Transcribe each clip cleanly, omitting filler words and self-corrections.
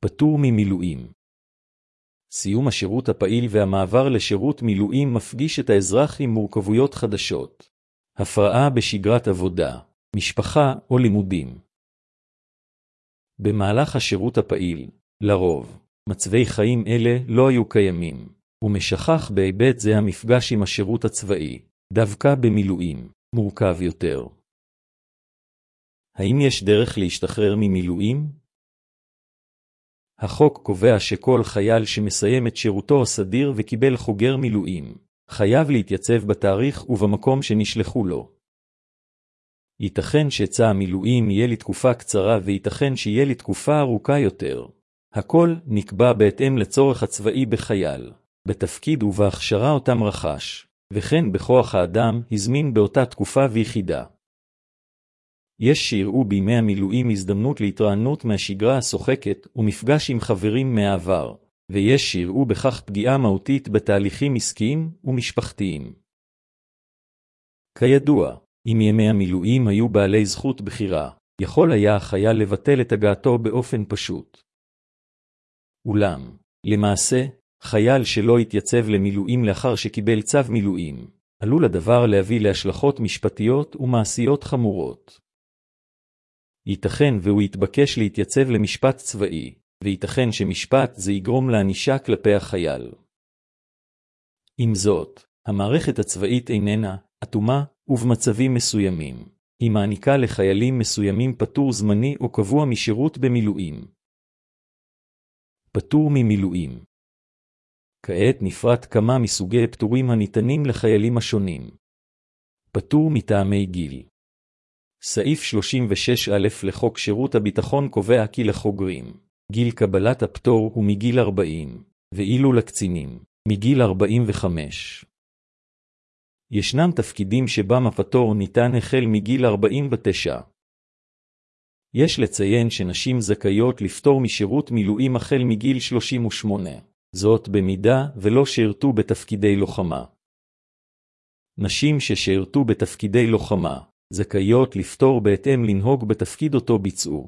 פטור ממילואים. סיום השירות הפעיל והמעבר לשירות מילואים מפגיש את האזרח עם מורכבויות חדשות. הפרעה בשגרת עבודה, משפחה או לימודים. במהלך השירות הפעיל, לרוב, מצבי חיים אלה לא היו קיימים, ומשכך בהיבט זה המפגש עם השירות הצבאי, דווקא במילואים, מורכב יותר. האם יש דרך להשתחרר ממילואים? החוק קובע שכל חייל שמסיים את שירותו הסדיר וקיבל חוגר מילואים, חייב להתייצב בתאריך ובמקום שנשלחו לו. ייתכן שצא המילואים יהיה לתקופה קצרה וייתכן שיהיה לתקופה ארוכה יותר. הכל נקבע בהתאם לצורך הצבאי בחייל, בתפקיד ובהכשרה אותם רכש, וכן בכוח האדם הזמין באותה תקופה ויחידה. יש שיראו בימי המילואים הזדמנות להתרענות מהשגרה השוחקת ומפגש עם חברים מהעבר, ויש שיראו בכך פגיעה מהותית בתהליכים עסקיים ומשפחתיים. כידוע, אם ימי המילואים היו בעלי זכות בחירה, יכול היה החייל לבטל את הגעתו באופן פשוט. אולם, למעשה, חייל שלא התייצב למילואים לאחר שקיבל צו מילואים, עלול הדבר להביא להשלכות משפטיות ומעשיות חמורות. ייתכן והוא יתבקש להתייצב למשפט צבאי, וייתכן שמשפט זה יגרום לענישה כלפי החייל. עם זאת, המערכת הצבאית איננה אטומה, ובמצבים מסוימים, היא מעניקה לחיילים מסוימים פטור זמני או קבוע משירות במילואים. פטור ממילואים. כעת נפרט כמה מסוגי פטורים הניתנים לחיילים השונים. פטור מטעמי גיל. סעיף 36א לחוק שירות הביטחון קובע כי לחוגרים, גיל קבלת הפטור הוא מגיל 40, ואילו לקצינים, מגיל 45. ישנם תפקידים שבם הפטור ניתן החל מגיל 49. יש לציין שנשים זכאיות לפטור משירות מילואים החל מגיל 38, זאת במידה ולא שירתו בתפקידי לוחמה. נשים ששירתו בתפקידי לוחמה, זכאיות לפטור בהתאם לנהוג בתפקיד אותו ביצעו.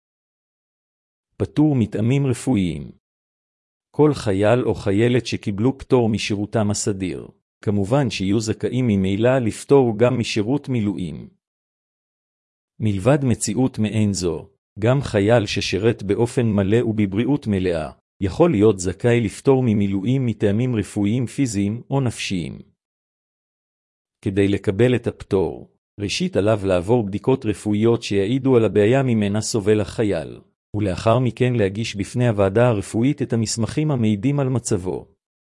פטור מטעמים רפואיים. כל חייל או חיילת שקיבלו פטור משירותם הסדיר, כמובן שיהיו זכאים ממילא לפטור גם משירות מילואים. מלבד מציאות מעין זו, גם חייל ששירת באופן מלא ובבריאות מלאה, יכול להיות זכאי לפטור ממילואים מטעמים רפואיים פיזיים או נפשיים. כדי לקבל את הפטור, ראשית עליו לעבור בדיקות רפואיות שיעידו על הבעיה ממנה סובל החייל, ולאחר מכן להגיש בפני הוועדה הרפואית את המסמכים המעידים על מצבו.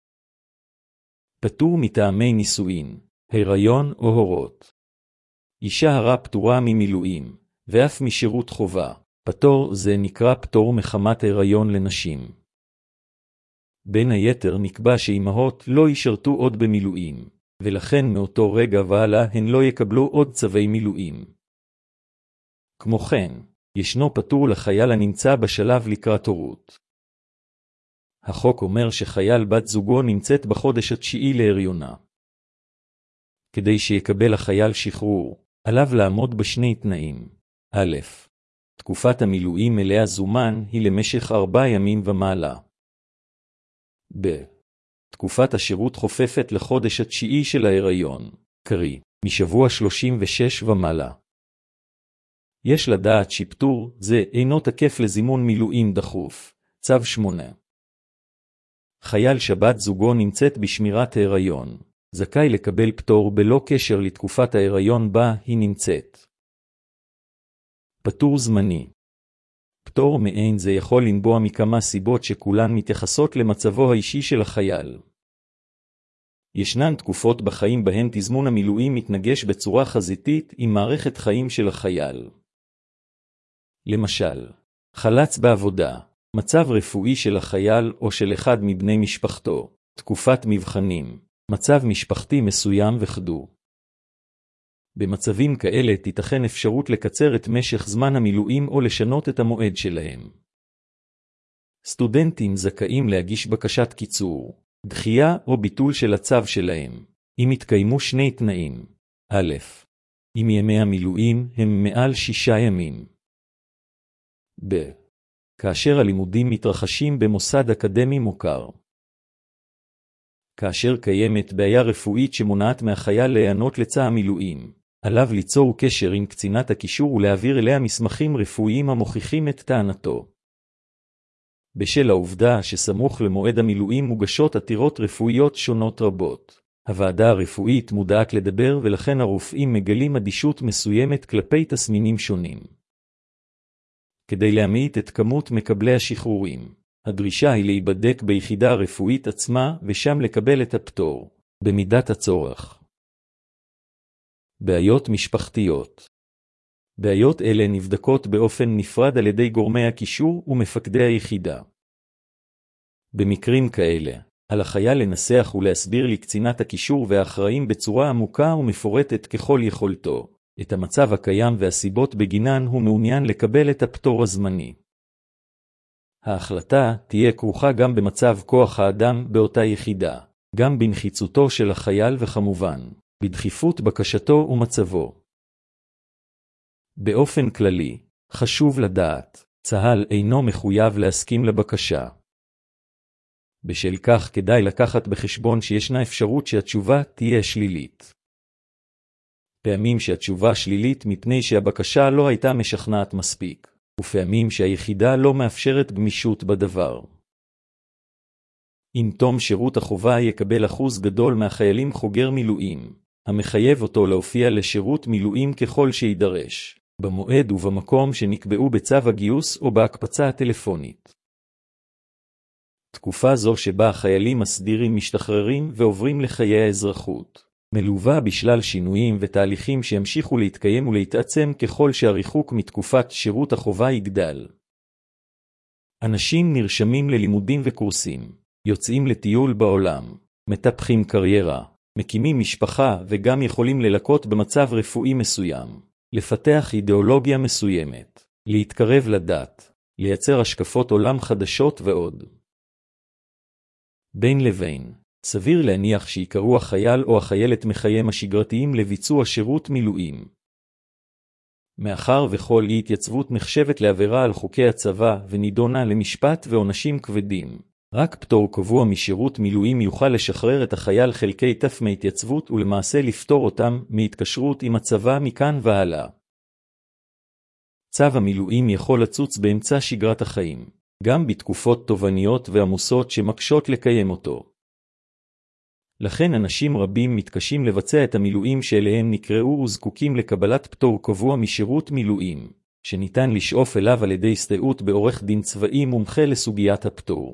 פטור מטעמי נישואין, הריון או הורות. אישה הרה פטורה ממילואים, ואף משירות חובה. פטור זה נקרא פטור מחמת הריון לנשים. בין היתר נקבע שאימהות לא ישרתו עוד במילואים, ולכן מאותו רגע והלאה הן לא יקבלו עוד צווי מילואים. כמו כן, ישנו פטור לחייל הנמצא בשלב לקראת הורות. החוק אומר שחייל בת זוגו נמצאת בחודש התשיעי להריונה. כדי שיקבל החייל שחרור, עליו לעמוד בשני תנאים. א', תקופת המילואים מלאה זומן היא למשך 4 ימים ומעלה. ב', תקופת השירות חופפת לחודש התשיעי של ההיריון, קרי, משבוע 36 ומעלה. יש לדעת שפטור זה אינו תקף לזימון מילואים דחוף, צו 8. חייל שבת זוגו נמצאת בשמירת ההיריון, זכאי לקבל פטור בלא קשר לתקופת ההיריון בה היא נמצאת. פטור זמני. פטור מעין זה יכול לנבוע מכמה סיבות שכולן מתייחסות למצבו האישי של החייל. ישנן תקופות בחיים בהן תזמון המילואים מתנגש בצורה חזיתית עם מערכת חיים של החייל. למשל, חלץ בעבודה, מצב רפואי של החייל או של אחד מבני משפחתו, תקופת מבחנים, מצב משפחתי מסוים וכדו. במצבים כאלה תיתכן אפשרות לקצר את משך זמן המילואים או לשנות את המועד שלהם. סטודנטים זכאים להגיש בקשת קיצור, דחייה או ביטול של הצו שלהם, אם יתקיימו שני תנאים. א', אם ימי המילואים הם מעל 6 ימים. ב', כאשר הלימודים מתרחשים במוסד אקדמי מוכר. כאשר קיימת בעיה רפואית שמונעת מהחייל להיענות לצבא המילואים, עליו ליצור קשר עם קצינת הקישור ולהעביר אליה מסמכים רפואיים המוכיחים את טענתו. בשל העובדה שסמוך למועד המילואים מוגשות עתירות רפואיות שונות רבות, הוועדה הרפואית מודעת לדבר ולכן הרופאים מגלים אדישות מסוימת כלפי תסמינים שונים. כדי להמעיט את כמות מקבלי השחרורים, הדרישה היא להיבדק ביחידה הרפואית עצמה ושם לקבל את הפטור, במידת הצורך. בעיות משפחתיות. בעיות אלה נבדקות באופן נפרד על ידי גורמי הקישור ומפקדי היחידה. במקרים כאלה, על החייל לנסח ולהסביר לקצינת הקישור והאחראים בצורה עמוקה ומפורטת ככל יכולתו, את המצב הקיים והסיבות בגינן הוא מעוניין לקבל את הפטור הזמני. ההחלטה תהיה כרוכה גם במצב כוח האדם באותה יחידה, גם בנחיצותו של החייל וכמובן, בדחיפות בקשתו ומצבו. באופן כללי, חשוב לדעת, צה"ל אינו מחויב להסכים לבקשה. בשל כך כדאי לקחת בחשבון שישנה אפשרות שהתשובה תהיה שלילית. פעמים שהתשובה שלילית מפני שהבקשה לא הייתה משכנעת מספיק, ופעמים שהיחידה לא מאפשרת גמישות בדבר. עם תום שירות החובה יקבל אחוז גדול מהחיילים חוגר מילואים, המחייב אותו להופיע לשירות מילואים ככל שידרש, במועד ובמקום שנקבעו בצו הגיוס או בהקפצה הטלפונית. תקופה זו שבה החיילים הסדירים משתחררים ועוברים לחיי האזרחות, מלווה בשלל שינויים ותהליכים שימשיכו להתקיים ולהתעצם ככל שהריחוק מתקופת שירות החובה יגדל. אנשים נרשמים ללימודים וקורסים, יוצאים לטיול בעולם, מטפחים קריירה, מקימים משפחה וגם יכולים ללקות במצב רפואי מסוים, לפתח אידיאולוגיה מסוימת, להתקרב לדת, לייצר השקפות עולם חדשות ועוד. בין לבין, סביר להניח שיקראו החייל או החיילת מחייהם השגרתיים לביצוע שירות מילואים. מאחר וכל אי התייצבות נחשבת לעבירה על חוקי הצבא ונידונה למשפט ועונשים כבדים, רק פטור קבוע משירות מילואים יוכל לשחרר את החייל חלקי תף מהתייצבות ולמעשה לפטור אותם מהתקשרות עם הצבא מכאן והלאה. צו המילואים יכול לצוץ באמצע שגרת החיים, גם בתקופות תובעניות ועמוסות שמקשות לקיים אותו. לכן אנשים רבים מתקשים לבצע את המילואים שאליהם נקראו וזקוקים לקבלת פטור קבוע משירות מילואים, שניתן לשאוף אליו על ידי הסתייעות בעורך דין צבאי מומחה לסוגיית הפטור.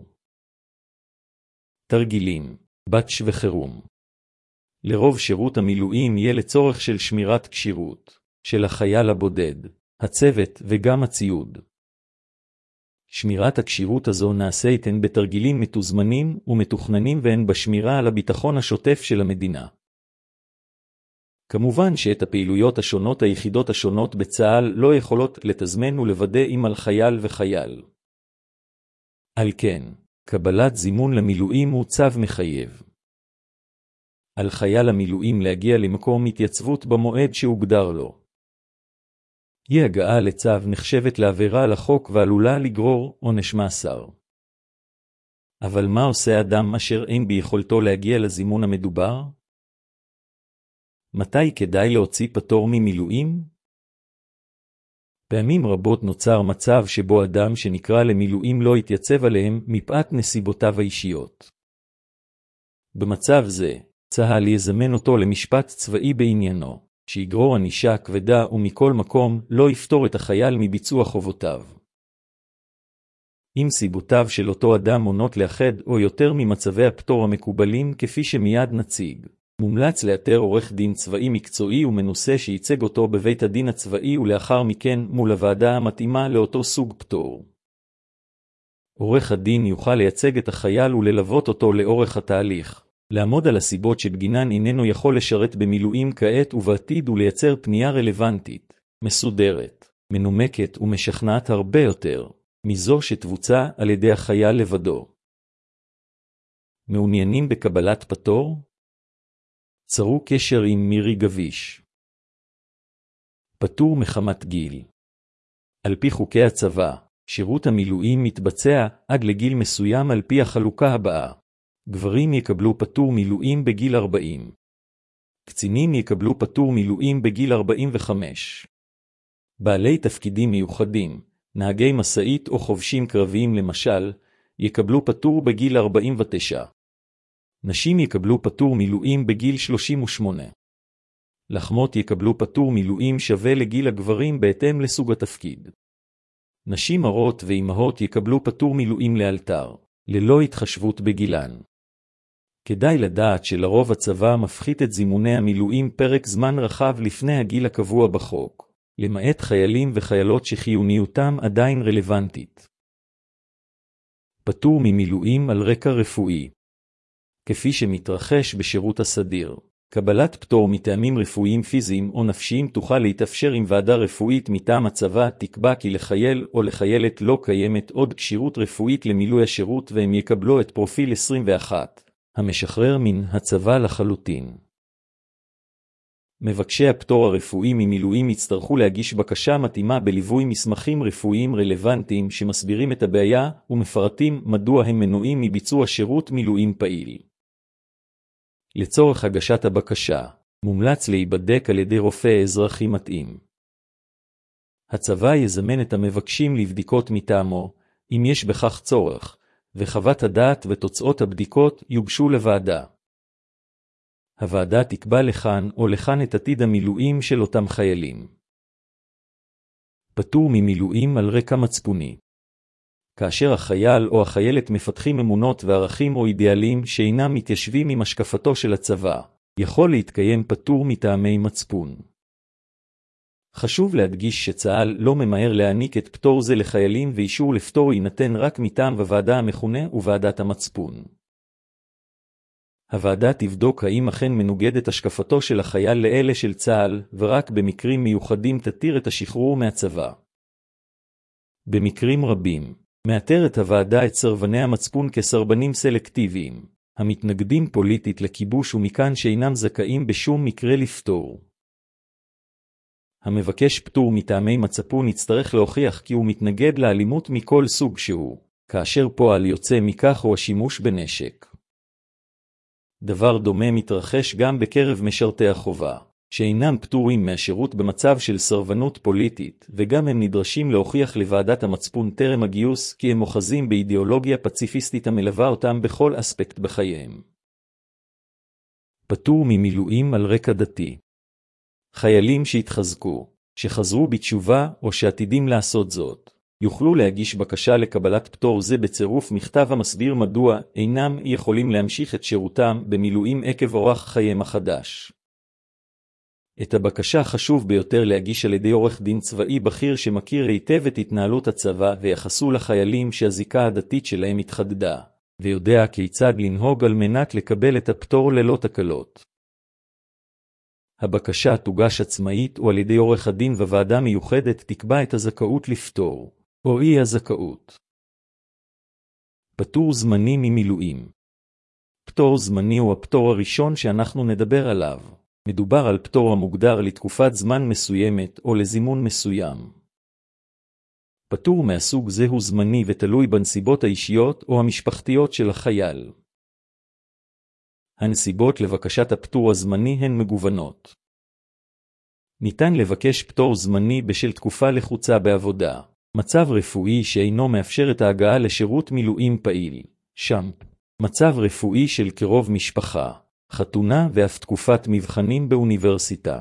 תרגילים, בתש וחירום. לרוב שירות המילואים יהיה לצורך של שמירת כשירות, של החייל הבודד, הצוות וגם הציוד. שמירת הכשירות הזו נעשית הן בתרגילים מתוזמנים ומתוכננים והן בשמירה על הביטחון השוטף של המדינה. כמובן שאת הפעילויות השונות היחידות השונות בצה"ל לא יכולות לתזמן ולוודא עם על חייל וחייל. על כן, קבלת זימון למילואים הוא צו מחייב. על חייל המילואים להגיע למקום התייצבות במועד שהוגדר לו. היא הגעה לצו נחשבת לעבירה על החוק ועלולה לגרור עונש מאסר. אבל מה עושה אדם אשר אין ביכולתו להגיע לזימון המדובר? מתי כדאי להוציא פטור ממילואים? פעמים רבות נוצר מצב שבו אדם שנקרא למילואים לא יתייצב עליהם מפאת נסיבותיו האישיות. במצב זה, צה"ל יזמן אותו למשפט צבאי בעניינו, שיגרור ענישה כבדה ומכל מקום לא יפטור את החייל מביצוע חובותיו. אם סיבותיו של אותו אדם עונות לאחד או יותר ממצבי הפטור המקובלים כפי שמיד נציג, מומלץ לאתר עורך דין צבאי מקצועי ומנוסה שייצג אותו בבית הדין הצבאי ולאחר מכן מול הוועדה המתאימה לאותו סוג פטור. עורך הדין יוכל לייצג את החייל וללוות אותו לאורך התהליך, לעמוד על הסיבות שבגינן איננו יכול לשרת במילואים כעת ובעתיד ולייצר פנייה רלוונטית, מסודרת, מנומקת ומשכנעת הרבה יותר, מזו שתבוצע על ידי החייל לבדו. מעוניינים בקבלת פטור? צרו קשר עם מירי גביש. פטור מחמת גיל. על פי חוקי הצבא, שירות המילואים מתבצע עד לגיל מסוים על פי החלוקה הבאה. גברים יקבלו פטור מילואים בגיל 40. קצינים יקבלו פטור מילואים בגיל 45. בעלי תפקידים מיוחדים, נהגי מסעית או חובשים קרביים למשל, יקבלו פטור בגיל 49. נשים יקבלו פטור מילואים בגיל 38. לחמות יקבלו פטור מילואים שווה לגיל הגברים בהתאם לסוג התפקיד. נשים הרות ואימהות יקבלו פטור מילואים לאלתר, ללא התחשבות בגילן. כדאי לדעת שלרוב הצבא מפחית את זימוני המילואים פרק זמן רחב לפני הגיל הקבוע בחוק, למעט חיילים וחיילות שחיוניותם עדיין רלוונטית. פטור ממילואים על רקע רפואי. כפי שמתרחש בשירות הסדיר, קבלת פטור מטעמים רפואיים פיזיים או נפשיים תוכל להתאפשר עם ועדה רפואית מטעם הצבא תקבע כי לחייל או לחיילת לא קיימת עוד כשירות רפואית למילוי השירות והם יקבלו את פרופיל 21, המשחרר מן הצבא לחלוטין. מבקשי הפטור הרפואי ממילואים יצטרכו להגיש בקשה מתאימה בליווי מסמכים רפואיים רלוונטיים שמסבירים את הבעיה ומפרטים מדוע הם מנועים מביצוע שירות מילואים פעיל. לצורך הגשת הבקשה, מומלץ להיבדק על ידי רופא אזרחי מתאים. הצבא יזמן את המבקשים לבדיקות מטעמו, אם יש בכך צורך, וחוות הדעת ותוצאות הבדיקות יוגשו לוועדה. הוועדה תקבע לכאן או לכאן את עתיד המילואים של אותם חיילים. פטור ממילואים על רקע מצפוני. כאשר החייל או החיילת מפתחים אמונות וערכים או אידיאלים שאינם מתיישבים עם השקפתו של הצבא, יכול להתקיים פטור מטעמי מצפון. חשוב להדגיש שצה"ל לא ממהר להעניק את פטור זה לחיילים ואישור לפטור יינתן רק מטעם הוועדה המכונה וועדת המצפון. הוועדה תבדוק האם אכן מנוגדת השקפתו של החייל לאלה של צה"ל, ורק במקרים מיוחדים תתיר את השחרור מהצבא. במקרים רבים, מאתרת הוועדה את סרבני המצפון כסרבנים סלקטיביים, המתנגדים פוליטית לכיבוש ומכאן שאינם זכאים בשום מקרה לפטור. המבקש פטור מטעמי מצפון יצטרך להוכיח כי הוא מתנגד לאלימות מכל סוג שהוא, כאשר פועל יוצא מכך הוא השימוש בנשק. דבר דומה מתרחש גם בקרב משרתי החובה, שאינם פטורים מהשירות במצב של סרבנות פוליטית, וגם הם נדרשים להוכיח לוועדת המצפון טרם הגיוס כי הם אוחזים באידיאולוגיה פציפיסטית המלווה אותם בכל אספקט בחייהם. פטור ממילואים על רקע דתי. חיילים שהתחזקו, שחזרו בתשובה או שעתידים לעשות זאת, יוכלו להגיש בקשה לקבלת פטור זה בצירוף מכתב המסביר מדוע אינם יכולים להמשיך את שירותם במילואים עקב אורח חייהם החדש. את הבקשה חשוב ביותר להגיש על ידי עורך דין צבאי בכיר שמכיר היטב את התנהלות הצבא ויחסו לחיילים שהזיקה הדתית שלהם התחדדה, ויודע כיצד לנהוג על מנת לקבל את הפטור ללא תקלות. הבקשה תוגש עצמאית או על ידי עורך הדין וועדה מיוחדת תקבע את הזכאות לפטור, או אי הזכאות. פטור זמני ממילואים. פטור זמני הוא הפטור הראשון שאנחנו נדבר עליו. מדובר על פטור המוגדר לתקופת זמן מסוימת או לזימון מסוים. פטור מהסוג זה הוא זמני ותלוי בנסיבות האישיות או המשפחתיות של החייל. הנסיבות לבקשת הפטור הזמני הן מגוונות. ניתן לבקש פטור זמני בשל תקופה לחוצה בעבודה, מצב רפואי שאינו מאפשר את ההגעה לשירות מילואים פעיל, שם, מצב רפואי של קרוב משפחה, חתונה ואף תקופת מבחנים באוניברסיטה.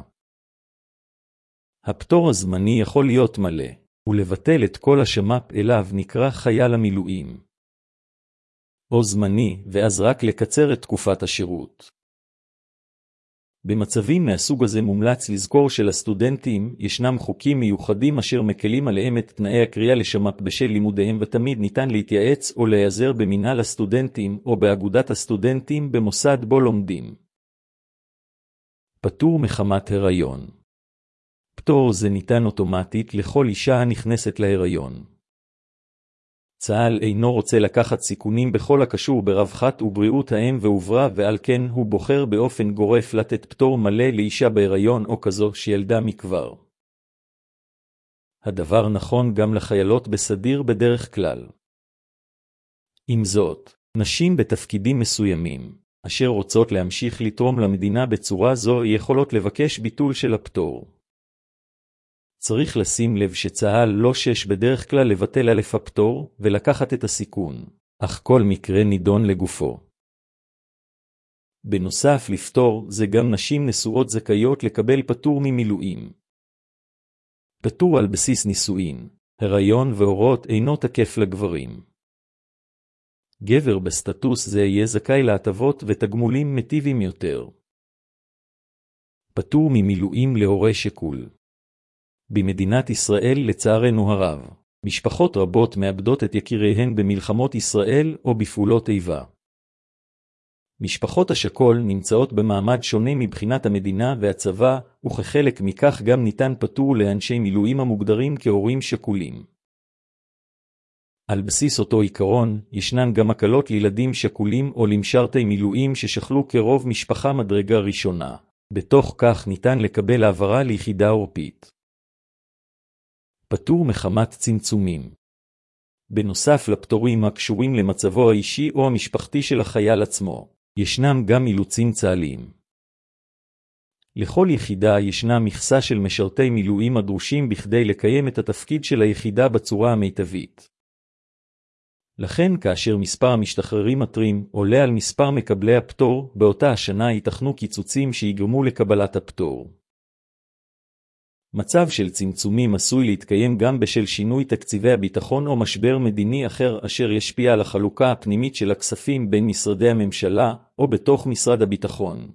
הפטור הזמני יכול להיות מלא, ולבטל את כל השמ"פ אליו נקרא חייל המילואים. או זמני, ואז רק לקצר את תקופת השירות. במצבים מהסוג הזה מומלץ לזכור שלסטודנטים ישנם חוקים מיוחדים אשר מקלים עליהם את תנאי הקריאה לשמ"פ בשל לימודיהם ותמיד ניתן להתייעץ או להיעזר במינהל הסטודנטים או באגודת הסטודנטים במוסד בו לומדים. פטור מחמת הריון. פטור זה ניתן אוטומטית לכל אישה הנכנסת להיריון. צה"ל אינו רוצה לקחת סיכונים בכל הקשור ברווחת ובריאות האם ועוברה ועל כן הוא בוחר באופן גורף לתת פטור מלא לאישה בהיריון או כזו שילדה מכבר. הדבר נכון גם לחיילות בסדיר בדרך כלל. עם זאת, נשים בתפקידים מסוימים, אשר רוצות להמשיך לתרום למדינה בצורה זו, יכולות לבקש ביטול של הפטור. צריך לשים לב שצה"ל לא שש בדרך כלל לבטל הפטור ולקחת את הסיכון, אך כל מקרה נידון לגופו. בנוסף לפטור זה גם נשים נשואות זכאיות לקבל פטור ממילואים. פטור על בסיס נישואין, הריון והורות אינו תקף לגברים. גבר בסטטוס זה יהיה זכאי להטבות ותגמולים מיטיבים יותר. פטור ממילואים להורה שכול. במדינת ישראל לצערנו הרב, משפחות רבות מאבדות את יקיריהן במלחמות ישראל או בפעולות איבה. משפחות השכול נמצאות במעמד שונה מבחינת המדינה והצבא, וכחלק מכך גם ניתן פטור לאנשי מילואים המוגדרים כהורים שכולים. על בסיס אותו עיקרון, ישנן גם הקלות לילדים שכולים או למשרתי מילואים ששכלו כרוב משפחה מדרגה ראשונה. בתוך כך ניתן לקבל העברה ליחידה עורפית. פטור מחמת צמצומים. בנוסף לפטורים הקשורים למצבו האישי או המשפחתי של החייל עצמו, ישנם גם אילוצים צה"ליים. לכל יחידה ישנה מכסה של משרתי מילואים הדרושים בכדי לקיים את התפקיד של היחידה בצורה המיטבית. לכן כאשר מספר המשתחררים מטרים עולה על מספר מקבלי הפטור, באותה השנה ייתכנו קיצוצים שיגרמו לקבלת הפטור. מצב של צמצומים עשוי להתקיים גם בשל שינוי תקציבי הביטחון או משבר מדיני אחר אשר ישפיע על החלוקה הפנימית של הכספים בין משרדי הממשלה או בתוך משרד הביטחון.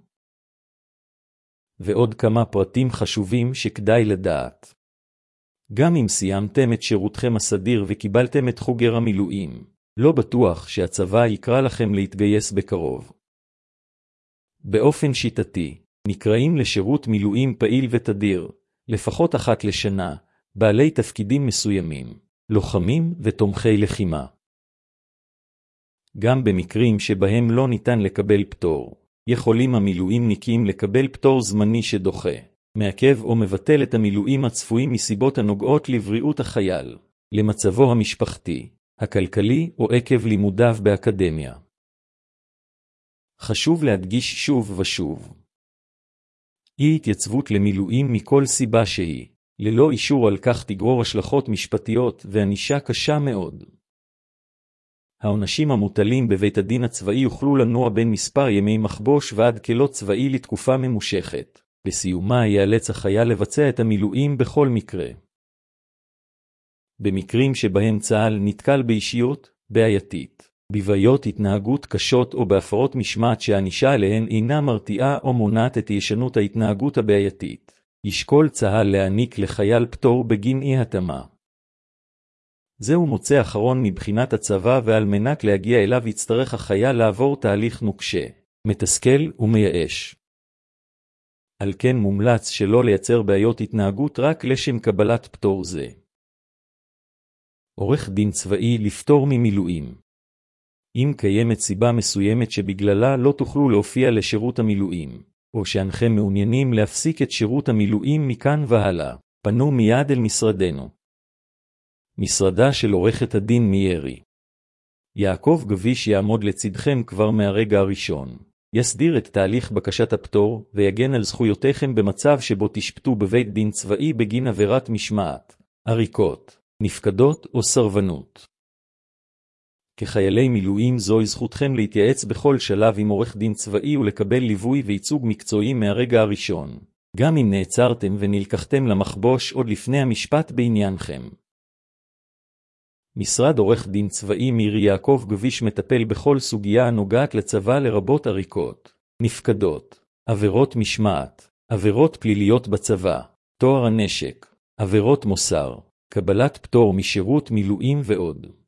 ועוד כמה פרטים חשובים שכדאי לדעת. גם אם סיימתם את שירותכם הסדיר וקיבלתם את חוגר המילואים, לא בטוח שהצבא יקרא לכם להתגייס בקרוב. באופן שיטתי, נקראים לשירות מילואים פעיל ותדיר, לפחות אחת לשנה, בעלי תפקידים מסוימים, לוחמים ותומכי לחימה. גם במקרים שבהם לא ניתן לקבל פטור, יכולים המילואימניקים לקבל פטור זמני שדוחה, מעכב או מבטל את המילואים הצפויים מסיבות הנוגעות לבריאות החייל, למצבו המשפחתי, הכלכלי או עקב לימודיו באקדמיה. חשוב להדגיש שוב ושוב. אי התייצבות למילואים מכל סיבה שהיא, ללא אישור על כך תגרור השלכות משפטיות וענישה קשה מאוד. העונשים המוטלים בבית הדין הצבאי יוכלו לנוע בין מספר ימי מחבוש ועד כלא צבאי לתקופה ממושכת. בסיומה ייאלץ החייל לבצע את המילואים בכל מקרה. במקרים שבהם צה"ל נתקל באישיות בעייתית, בבעיות התנהגות קשות או בהפרות משמעת שהענישה עליהן אינה מרתיעה או מונעת את ישנות ההתנהגות הבעייתית, ישקול צה"ל להעניק לחייל פטור בגין אי-התאמה. זהו מוצא אחרון מבחינת הצבא, ועל מנת להגיע אליו יצטרך החייל לעבור תהליך נוקשה, מתסכל ומייאש. על כן מומלץ שלא לייצר בעיות התנהגות רק לשם קבלת פטור זה. עורך דין צבאי לפטור ממילואים. אם קיימת סיבה מסוימת שבגללה לא תוכלו להופיע לשירות המילואים, או שאינכם מעוניינים להפסיק את שירות המילואים מכאן והלאה, פנו מיד אל משרדנו. משרדה של עורכת הדין מיירי. יעקב גביש יעמוד לצדכם כבר מהרגע הראשון. יסדיר את תהליך בקשת הפטור ויגן על זכויותיכם במצב שבו תשפטו בבית דין צבאי בגין עבירת משמעת, עריקות, נפקדות או סרבנות. כחיילי מילואים זוהי זכותכם להתייעץ בכל שלב עם עורך דין צבאי ולקבל ליווי וייצוג מקצועי מהרגע הראשון, גם אם נעצרתם ונלקחתם למחבוש עוד לפני המשפט בעניינכם. משרד עורך דין צבאי מיירי יעקב גביש מטפל בכל סוגיה הנוגעת לצבא, לרבות עריקות, נפקדות, עבירות משמעת, עבירות פליליות בצבא, טוהר הנשק, עבירות מוסר, קבלת פטור משירות מילואים ועוד.